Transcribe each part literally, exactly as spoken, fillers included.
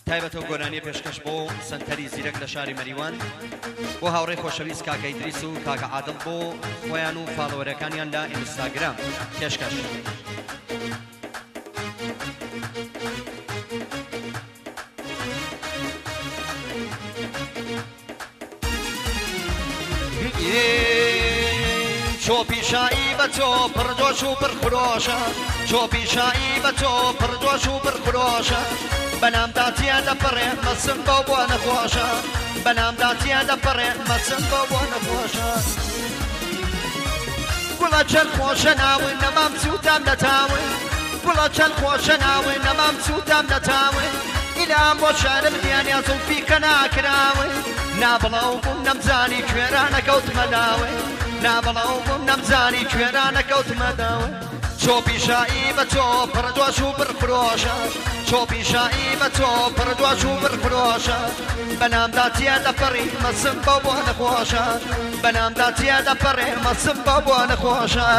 تایبەتەوە گۆرانی پێشکەش بۆ سنتەری زیرەک لە شاری مەریوان بۆ هاوڕێی خۆشەویست کاکە ئیدریس و کاکە عادڵ بۆ خۆیان و فاڵۆوەرەکانیان لە ئینستاگرام پێشکەش. چۆپیشایی بە تۆ پڕدۆش و پڕخرۆشە، چۆپیشایی بە تۆ پڕدۆش و پڕخرۆشە، بەنامداتیە دەپەڕێ مەسم بۆ بۆ نەخۆشە، بەنامداتیە دەپەڕێ مەسم بۆ بۆ نەخۆشە. گوڵە چەند خۆشە ناون نەمام چوتام نەتاون، گوڵە چەند خۆشە ناون نەمام چوتام نەتاون، ئیلام بۆ شارم دیانیا زولفیکە ناکراون، نابڵاو بووم نەمزانی کوێرانە کەوتمە ناوێ، نابڵاو بووم نەمزانی کوێرانە کەوتمە داوێ. چۆپیشایی بە تۆ پڕدۆش و پڕخرۆشە، چۆپیشایی بە تۆ پڕدۆش و پڕخرۆشە، بەنامداتیە دەپەڕی مەسم بۆ بۆ نەخۆشە، بەنامداتیە دەپەڕێ مەسم بۆ بۆ نەخۆشە.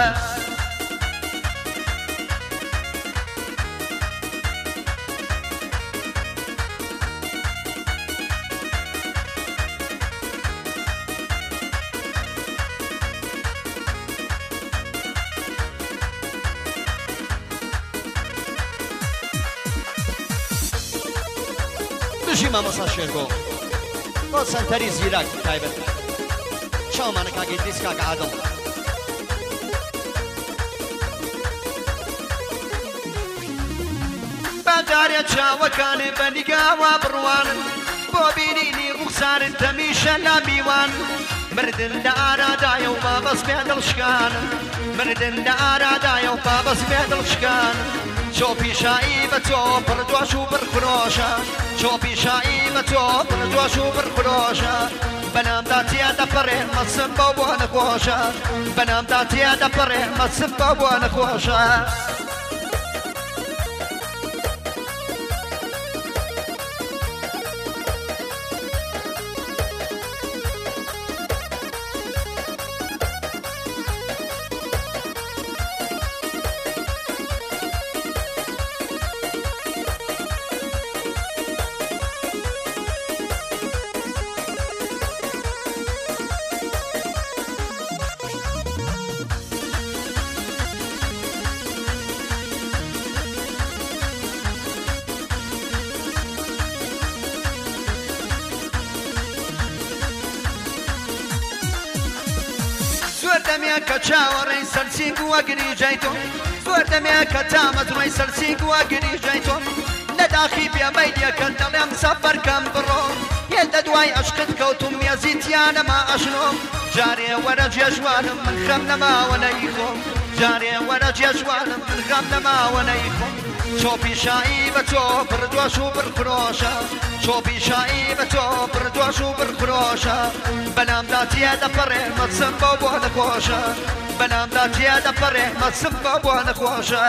دژی مامەسا شێرگۆ بۆ سەنتەری زیرەک تایبەت چاومانە کاکە ئیدریس کاکە عادڵ. بەجارێ چاوەکانێ بە نیگاوا بڕوانن، بۆ بینینی ڕوخسارن تەمیشە نامیوان، مردن لە ئارادایە و بابەس بێ دڵشکانن، مردن لە ئارادایە و بابەس بێ دڵشکانن. چۆپیشایی بە تۆ پڕدۆش و پڕخرۆشە، چۆپیشایی بە تۆ پڕدۆش و پڕخرۆشە، بەنامداتیە دەپەڕێ مەسم بۆ بۆ نەخۆشە، بەنامداتیە دەپەڕێ مەسم بۆ بۆ نەخۆشە. زۆر دەمێ کە چاوەڕێی سەرسینگ وە گریژەی تۆ، زۆر دەمێ کە تامەزڕۆی سەرسینگ وە گریژەی تۆ، لە داخی پێمەی دیەکەن دەڵێم سەفەرکەم بڕۆ، هێل لە دوای عەشقت کەوتم مێزیتیانەما ئەژنۆم، جارێ وەرە جێژوانم من خەم نەماوە نەی خۆم، جارێ وەرە جێژوانم من خەم نەماوە نەی خۆم. چۆپیشایی بە تۆ پڕدۆش و پڕخرۆشە، چۆپیشایی بە تۆ پڕدۆش و پڕخرۆشە، بەنامداتیە دەپەڕێ مەسم بۆ بۆ نەخۆشە، بەنامداتیە دەپەڕێ مەسم بۆ بۆ نەخۆشە.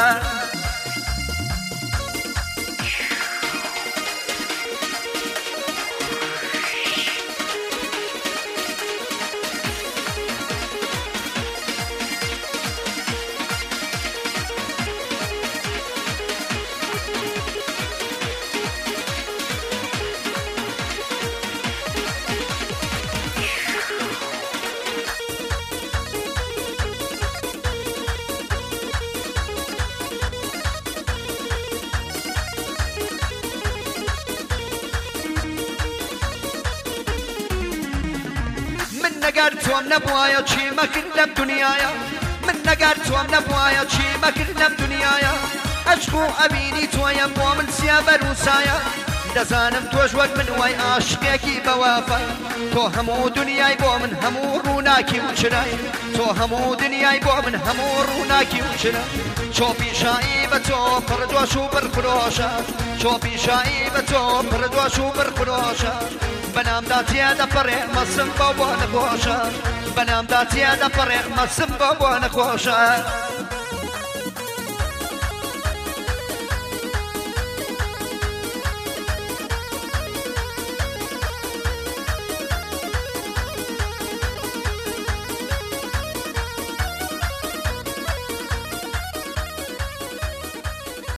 نەگەر تۆم نەبوایە چیمەکرد لەم دنیایە، من نەگەر تۆم نەبوایە چیمەکرد لەم دنیایە، عەشق و ئەبینی تۆیە بۆ من سیا بەروسایە، دەزانم تۆش وەک من وای عاشقێکی بەوافای، تۆ هەموو دنیای بۆ من هەموو ڕووناکی و چرای، تۆ هەموو دنیای بۆ من هەموو ڕووناکی و چرای. چۆپیشایی بە تۆ پڕدۆش و پڕخرۆشە، چۆپیشایی بە تۆ پڕدۆش و پڕخرۆشە، بەنامداتیە دەپەڕێ مەسم بۆ بۆ نەخۆشە، بەنامداتیە دەپەڕێ مەسم بۆ بۆ نەخۆشە.